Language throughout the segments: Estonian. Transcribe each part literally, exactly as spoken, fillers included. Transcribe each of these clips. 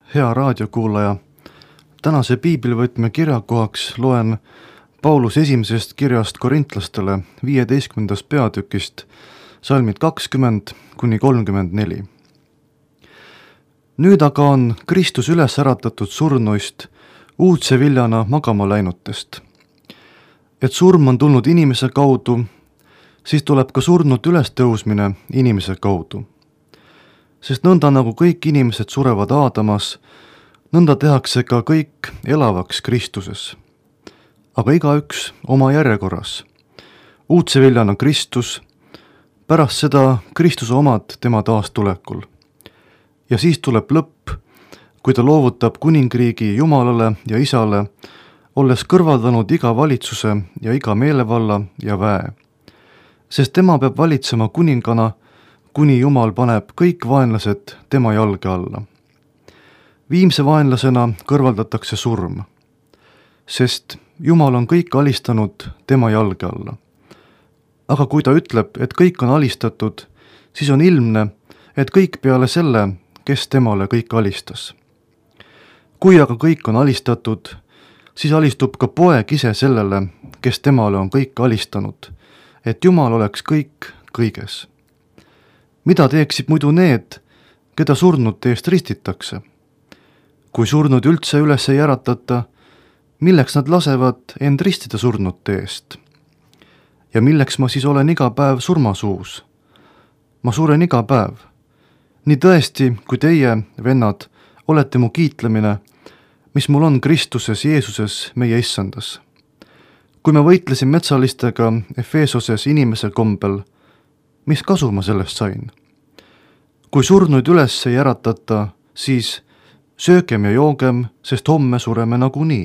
Hea raadiokuulaja, tänase piiblivõtme kirjakohaks loen Paulus esimesest kirjast korintlastele viieteistkümnendast peatükist salmid kakskümmend kuni kolmkümmend neli. Nüüd aga on Kristus üles äratatud surnuist uudse viljana magama läinutest. Et surm on tulnud inimese kaudu, siis tuleb ka surnud ülestõusmine inimese kaudu. Sest nõnda nagu kõik inimesed surevad Aadamas, nõnda tehakse ka kõik elavaks Kristuses. Aga igaüks oma järjekorras. Uudse viljana Kristus, pärast seda Kristuse omad tema taastulekul. Ja siis tuleb lõpp, kui ta loovutab kuningriigi Jumalale ja Isale, olles kõrvaldanud iga valitsuse ja iga meelevalla ja väe. Sest tema peab valitsema kuningana, kuni Jumal paneb kõik vaenlased tema jalge alla. Viimse vaenlasena kõrvaldatakse surm, sest Jumal on kõik alistanud tema jalge alla. Aga kui ta ütleb, et kõik on alistatud, siis on ilmne, et kõik peale selle, kes temale kõik alistas. Kui aga kõik on alistatud, siis alistub ka poeg ise sellele, kes temale on kõik alistanud, et Jumal oleks kõik kõiges. Mida teeksid muidu need, keda surnute eest ristitakse? Kui surnud üldse üles ei äratata, milleks nad lasevad end ristida surnute eest? Ja milleks ma siis olen iga päev surmasuus? Ma suren iga päev. Nii tõesti, kui teie, vennad, olete mu kiitlemine, mis mul on Kristuses Jeesuses meie issandas. Kui ma võitlesin metsalistega Efesoses inimese kombel, mis kasu ma sellest sain? Kui surnuid üles ei äratata, siis söögem ja joogem, sest homme sureme nagunii.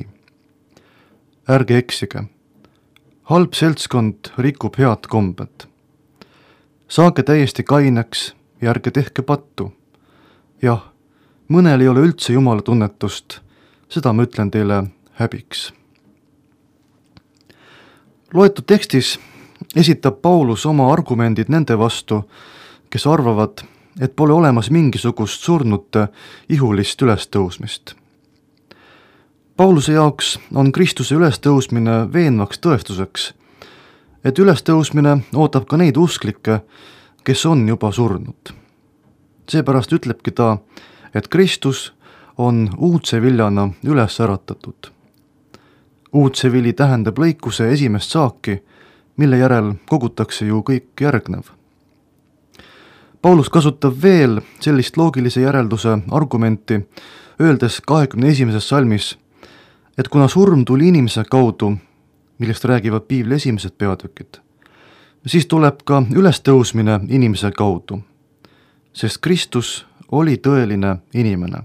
Ärge eksige. Halb seltskond rikub head kombed. Saage täiesti kaineks ja ärge tehke pattu. Jah, mõnel ei ole üldse Jumala tunnetust, seda ma ütlen teile häbiks. Loetud tekstis esitab Paulus oma argumendid nende vastu, kes arvavad, et pole olemas mingisugust surnute ihulist ülestõusmist. Pauluse jaoks on Kristuse ülestõusmine veenvaks tõestuseks, et ülestõusmine ootab ka neid usklikke, kes on juba surnud. Seepärast ütlebki ta, et Kristus on uudse viljana üles äratatud. Uudse vili tähendab lõikuse esimest saaki, mille järel kogutakse ju kõik järgnev. Paulus kasutab veel sellist loogilise järelduse argumenti, öeldes kahekümne esimeses salmis, et kuna surm tuli inimese kaudu, millest räägivad piibli esimesed peatükid, siis tuleb ka ülestõusmine inimese kaudu, sest Kristus oli tõeline inimene.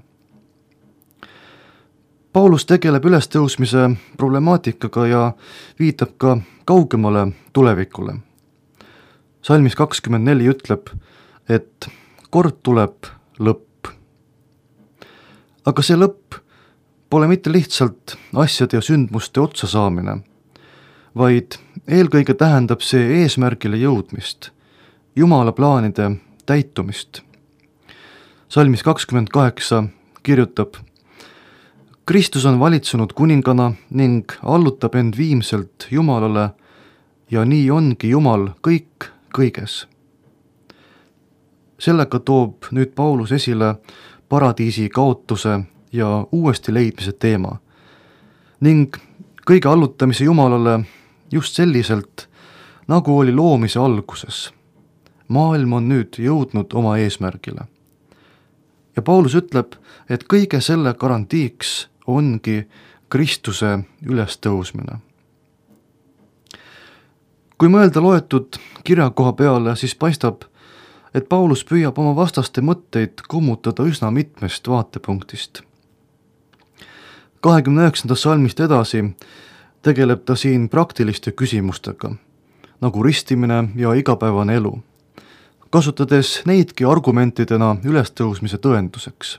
Paulus tegeleb ülestõusmise problemaatikaga ja viitab ka kaugemale tulevikule. Salmis kakskümmend neli ütleb, et kord tuleb lõpp. Aga see lõpp pole mitte lihtsalt asjade ja sündmuste otsa saamine, vaid eelkõige tähendab see eesmärgile jõudmist, Jumala plaanide täitumist. Salmis kakskümmend kaheksa kirjutab, Kristus on valitsenud kuningana ning allutab end viimselt Jumalale ja nii ongi Jumal kõik kõiges. Sellega toob nüüd Paulus esile paradiisi kaotuse ja uuesti leidmise teema ning kõige allutamise Jumalale just selliselt, nagu oli loomise alguses. Maailm on nüüd jõudnud oma eesmärgile. Ja Paulus ütleb, et kõige selle garantiiks ongi Kristuse ülestõusmine. Kui mõelda loetud kirjakoha peale, siis paistab, et Paulus püüab oma vastaste mõtteid kummutada üsna mitmest vaatepunktist. kahekümne üheksandast salmist edasi tegeleb ta siin praktiliste küsimustega, nagu ristimine ja igapäevane elu, kasutades neidki argumentidena ülestõusmise tõenduseks.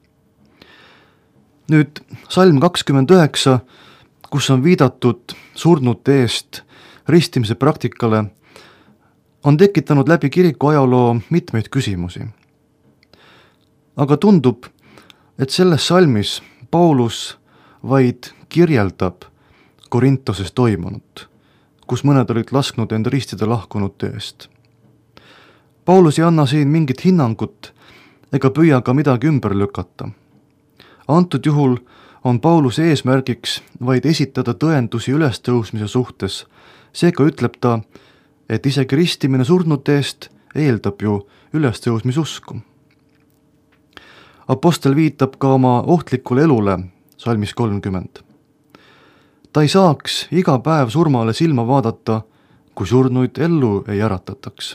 Nüüd salm kakskümmend üheksa, kus on viidatud surnute eest ristimise praktikale, on tekitanud läbi kiriku ajaloo mitmeid küsimusi. Aga tundub, et selles salmis Paulus vaid kirjeldab Korintoses toimunut, kus mõned olid lasknud end ristida lahkunute eest. Paulus ei anna siin mingit hinnangut ega püüa ka midagi ümber lükata. Antud juhul on Pauluse eesmärgiks vaid esitada tõendusi ülestõusmise suhtes, seega ütleb ta, et isegi ristimine surnute eest eeldab ju ülestõusmisusku. Apostel viitab ka oma ohtlikule elule, salmis kolmkümmend. Ta ei saaks iga päev surmale silma vaadata, kui surnuid ellu ei äratataks.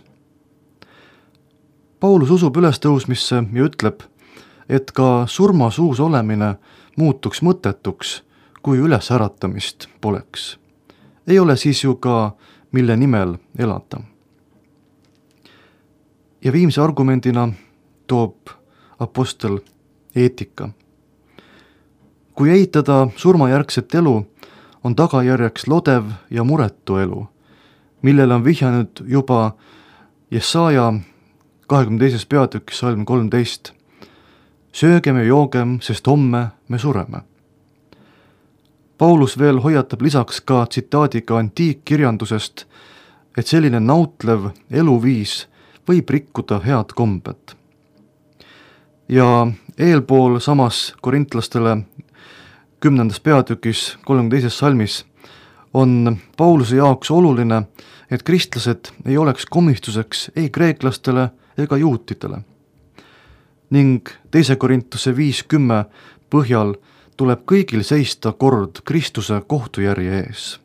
Paulus usub ülestõusmisse ja ütleb, et ka surmasuus olemine muutuks mõttetuks, kui ülesäratamist poleks. Ei ole siis ju ka, mille nimel elada. Ja viimse argumendina toob apostel eetika. Kui eitada surmajärgset elu, on tagajärjeks lodev ja muretu elu, millele on vihjanud juba Jesaja kahekümne teises peatükis salm kolmteist. Söögem ja joogem, sest homme me sureme. Paulus veel hoiatab lisaks ka tsitaadiga antiikkirjandusest, et selline nautlev eluviis võib rikkuda head kombed. Ja eelpool samas korintlastele kümnendas peatükis kolmekümne teises salmis on Pauluse jaoks oluline, et kristlased ei oleks komistuseks ei kreeklastele ega juutidele. Ning teise Korintuse viis kümme põhjal tuleb kõigil seista kord Kristuse kohtujärje ees.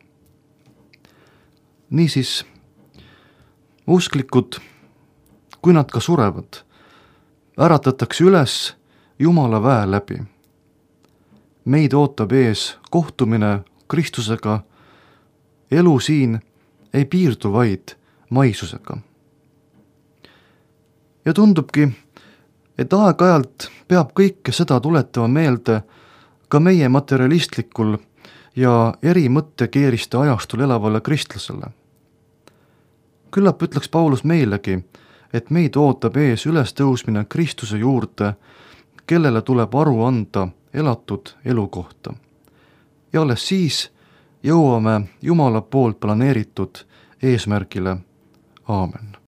Niisiis, usklikud, kui nad ka surevad, äratatakse üles Jumala väe läbi. Meid ootab ees kohtumine Kristusega, elu siin ei piirdu vaid maisusega. Ja tundubki, et aeg-ajalt peab kõike seda tuletama meelde ka meie materialistlikul ja eri mõttekeeriste ajastul elavale kristlasele. Küllap ütleks Paulus meilegi, et meid ootab ees ülestõusmine Kristuse juurde, kellele tuleb aru anda elatud elu kohta. Ja alles siis jõuame Jumala poolt planeeritud eesmärgile. Aamen.